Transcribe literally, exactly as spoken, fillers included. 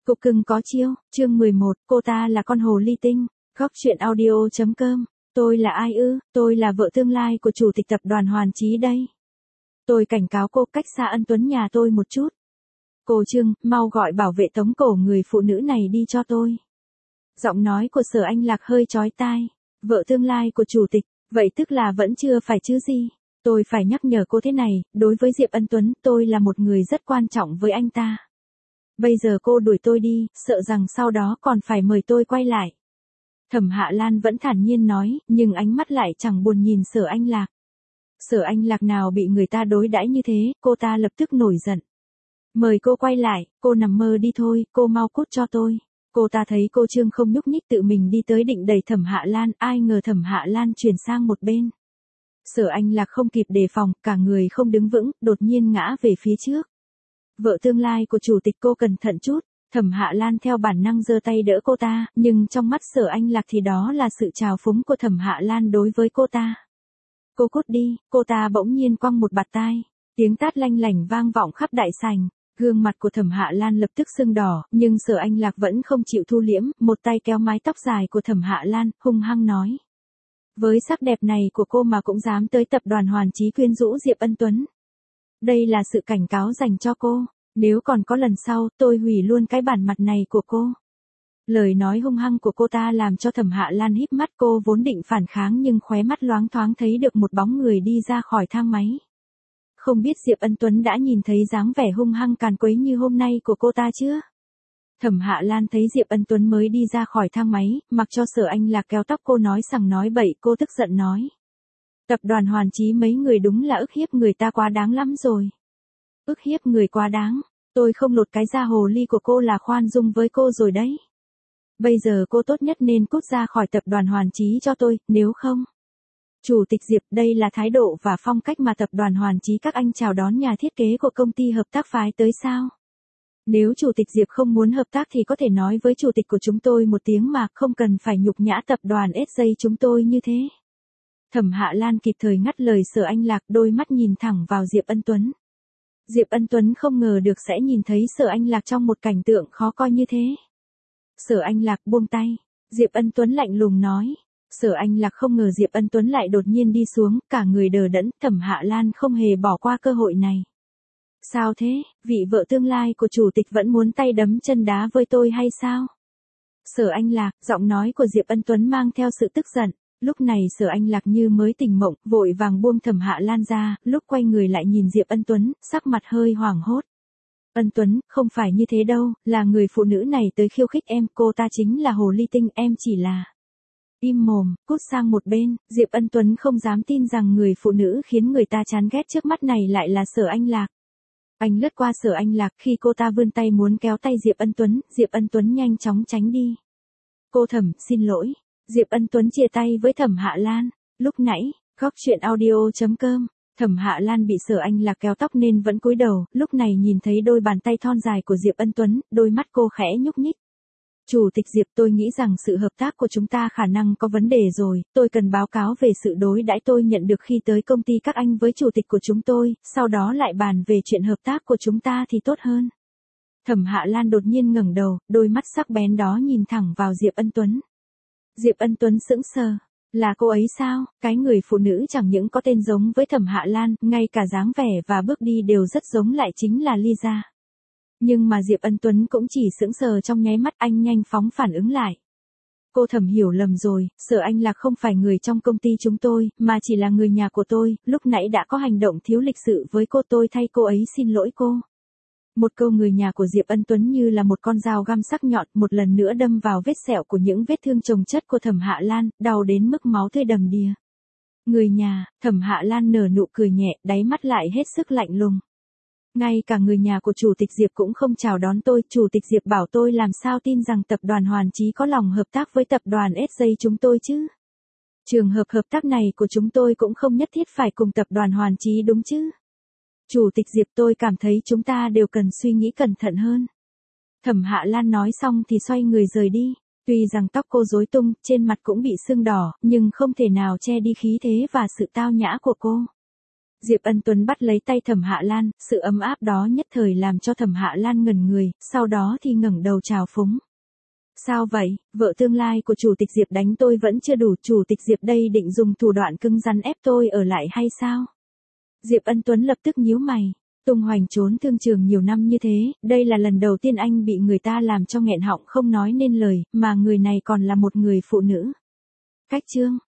Cục cưng có chiêu, chương mười một, cô ta là con hồ ly tinh. Góc truyện audio chấm com. Tôi là ai ư? Tôi là vợ tương lai của chủ tịch tập đoàn Hoàn Chí đây. Tôi cảnh cáo cô cách xa Ân Tuấn nhà tôi một chút. Cô Trương, mau gọi bảo vệ tống cổ người phụ nữ này đi cho tôi. Giọng nói của Sở Anh Lạc hơi chói tai. Vợ tương lai của chủ tịch, vậy tức là vẫn chưa phải chứ gì. Tôi phải nhắc nhở cô thế này, đối với Diệp Ân Tuấn, tôi là một người rất quan trọng với anh ta. Bây giờ cô đuổi tôi đi, sợ rằng sau đó còn phải mời tôi quay lại. Thẩm Hạ Lan vẫn thản nhiên nói, nhưng ánh mắt lại chẳng buồn nhìn Sở Anh Lạc. Sở Anh Lạc nào bị người ta đối đãi như thế, cô ta lập tức nổi giận. Mời cô quay lại, cô nằm mơ đi thôi, cô mau cút cho tôi. Cô ta thấy cô Trương không nhúc nhích tự mình đi tới định đẩy Thẩm Hạ Lan, ai ngờ Thẩm Hạ Lan chuyển sang một bên. Sở Anh Lạc không kịp đề phòng, cả người không đứng vững, đột nhiên ngã về phía trước. Vợ tương lai của chủ tịch, cô cẩn thận chút. Thẩm Hạ Lan theo bản năng giơ tay đỡ cô ta, nhưng trong mắt Sở Anh Lạc thì đó là sự trào phúng của Thẩm Hạ Lan đối với cô ta. Cô cút đi, cô ta bỗng nhiên quăng một bạt tai. Tiếng tát lanh lảnh vang vọng khắp đại sảnh. Gương mặt của Thẩm Hạ Lan lập tức sưng đỏ, nhưng Sở Anh Lạc vẫn không chịu thu liễm, một tay kéo mái tóc dài của Thẩm Hạ Lan, hung hăng nói. Với sắc đẹp này của cô mà cũng dám tới tập đoàn Hoàn Chí quyến rũ Diệp Ân Tuấn. Đây là sự cảnh cáo dành cho cô, nếu còn có lần sau, tôi hủy luôn cái bản mặt này của cô. Lời nói hung hăng của cô ta làm cho Thẩm Hạ Lan híp mắt, cô vốn định phản kháng nhưng khóe mắt loáng thoáng thấy được một bóng người đi ra khỏi thang máy. Không biết Diệp Ân Tuấn đã nhìn thấy dáng vẻ hung hăng càn quấy như hôm nay của cô ta chưa? Thẩm Hạ Lan thấy Diệp Ân Tuấn mới đi ra khỏi thang máy, mặc cho Sở Anh Lạc kéo tóc cô nói sằng nói bậy, cô tức giận nói. Tập đoàn Hoàn Chí mấy người đúng là ức hiếp người ta quá đáng lắm rồi. Ức hiếp người quá đáng, tôi không lột cái da hồ ly của cô là khoan dung với cô rồi đấy. Bây giờ cô tốt nhất nên cút ra khỏi tập đoàn Hoàn Chí cho tôi, nếu không. Chủ tịch Diệp, đây là thái độ và phong cách mà tập đoàn Hoàn Chí các anh chào đón nhà thiết kế của công ty hợp tác phái tới sao? Nếu chủ tịch Diệp không muốn hợp tác thì có thể nói với chủ tịch của chúng tôi một tiếng mà, không cần phải nhục nhã tập đoàn ét gi chúng tôi như thế. Thẩm Hạ Lan kịp thời ngắt lời Sở Anh Lạc, đôi mắt nhìn thẳng vào Diệp Ân Tuấn. Diệp Ân Tuấn không ngờ được sẽ nhìn thấy Sở Anh Lạc trong một cảnh tượng khó coi như thế. Sở Anh Lạc buông tay, Diệp Ân Tuấn lạnh lùng nói. Sở Anh Lạc không ngờ Diệp Ân Tuấn lại đột nhiên đi xuống, cả người đờ đẫn, Thẩm Hạ Lan không hề bỏ qua cơ hội này. Sao thế, vị vợ tương lai của chủ tịch vẫn muốn tay đấm chân đá với tôi hay sao? Sở Anh Lạc, giọng nói của Diệp Ân Tuấn mang theo sự tức giận. Lúc này Sở Anh Lạc như mới tỉnh mộng, vội vàng buông Thẩm Hạ Lan ra, lúc quay người lại nhìn Diệp Ân Tuấn, sắc mặt hơi hoảng hốt. Ân Tuấn, không phải như thế đâu, là người phụ nữ này tới khiêu khích em, cô ta chính là hồ ly tinh, em chỉ là... Im mồm, cút sang một bên, Diệp Ân Tuấn không dám tin rằng người phụ nữ khiến người ta chán ghét trước mắt này lại là Sở Anh Lạc. Anh lướt qua Sở Anh Lạc, khi cô ta vươn tay muốn kéo tay Diệp Ân Tuấn, Diệp Ân Tuấn nhanh chóng tránh đi. Cô Thẩm, xin lỗi. Diệp Ân Tuấn chia tay với Thẩm Hạ Lan. Lúc nãy, góc truyện audio chấm com, Thẩm Hạ Lan bị Sở Anh Lạc kéo tóc nên vẫn cúi đầu, lúc này nhìn thấy đôi bàn tay thon dài của Diệp Ân Tuấn, đôi mắt cô khẽ nhúc nhích. Chủ tịch Diệp, tôi nghĩ rằng sự hợp tác của chúng ta khả năng có vấn đề rồi, tôi cần báo cáo về sự đối đãi tôi nhận được khi tới công ty các anh với chủ tịch của chúng tôi, sau đó lại bàn về chuyện hợp tác của chúng ta thì tốt hơn. Thẩm Hạ Lan đột nhiên ngẩng đầu, đôi mắt sắc bén đó nhìn thẳng vào Diệp Ân Tuấn. Diệp Ân Tuấn sững sờ, là cô ấy sao? Cái người phụ nữ chẳng những có tên giống với Thẩm Hạ Lan, ngay cả dáng vẻ và bước đi đều rất giống, lại chính là Lisa. Nhưng mà Diệp Ân Tuấn cũng chỉ sững sờ trong nháy mắt, anh nhanh phóng phản ứng lại. Cô Thẩm hiểu lầm rồi, Sở Anh Lạc không phải người trong công ty chúng tôi, mà chỉ là người nhà của tôi, lúc nãy đã có hành động thiếu lịch sự với cô, tôi thay cô ấy xin lỗi cô. Một câu người nhà của Diệp Ân Tuấn như là một con dao găm sắc nhọn, một lần nữa đâm vào vết sẹo của những vết thương chồng chất của Thẩm Hạ Lan, đau đến mức máu tươi đầm đìa. Người nhà, Thẩm Hạ Lan nở nụ cười nhẹ, đáy mắt lại hết sức lạnh lùng. Ngay cả người nhà của chủ tịch Diệp cũng không chào đón tôi, chủ tịch Diệp bảo tôi làm sao tin rằng tập đoàn Hoàn Chí có lòng hợp tác với tập đoàn ét gi chúng tôi chứ. Trường hợp hợp tác này của chúng tôi cũng không nhất thiết phải cùng tập đoàn Hoàn Chí đúng chứ. Chủ tịch Diệp, tôi cảm thấy chúng ta đều cần suy nghĩ cẩn thận hơn. Thẩm Hạ Lan nói xong thì xoay người rời đi, tuy rằng tóc cô rối tung, trên mặt cũng bị sưng đỏ, nhưng không thể nào che đi khí thế và sự tao nhã của cô. Diệp Ân Tuấn bắt lấy tay Thẩm Hạ Lan, sự ấm áp đó nhất thời làm cho Thẩm Hạ Lan ngẩn người, sau đó thì ngẩng đầu chào phúng. Sao vậy, vợ tương lai của Chủ tịch Diệp đánh tôi vẫn chưa đủ, Chủ tịch Diệp đây định dùng thủ đoạn cứng rắn ép tôi ở lại hay sao? Diệp Ân Tuấn lập tức nhíu mày. Tung Hoành trốn thương trường nhiều năm như thế, đây là lần đầu tiên anh bị người ta làm cho nghẹn họng không nói nên lời, mà người này còn là một người phụ nữ. Cách chương